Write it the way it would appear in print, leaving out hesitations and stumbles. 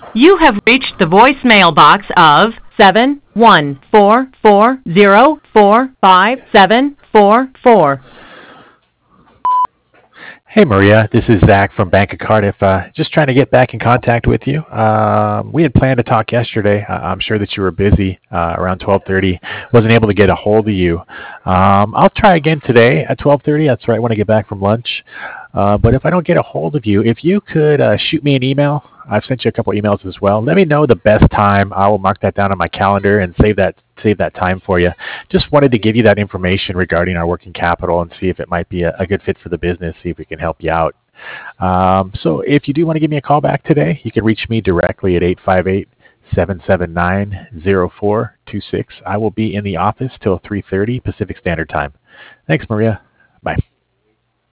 You have reached the voicemail box of 71440457444. Hey Maria, this is Zach from Bank of Cardiff. Just trying to get back in contact with you. We had planned to talk yesterday. I'm sure that you were busy around 12:30. Wasn't able to get a hold of you. I'll try again today at 12:30. That's right when I get back from lunch. But if I don't get a hold of you, if you could shoot me an email. I've sent you a couple emails as well. Let me know the best time. I will mark that down on my calendar and save that time for you. Just wanted to give you that information regarding our working capital and see if it might be a good fit for the business, see if we can help you out. So if you do want to give me a call back today, you can reach me directly at 858-779-0426. I will be in the office till 3:30 Pacific Standard Time. Thanks, Maria. Bye.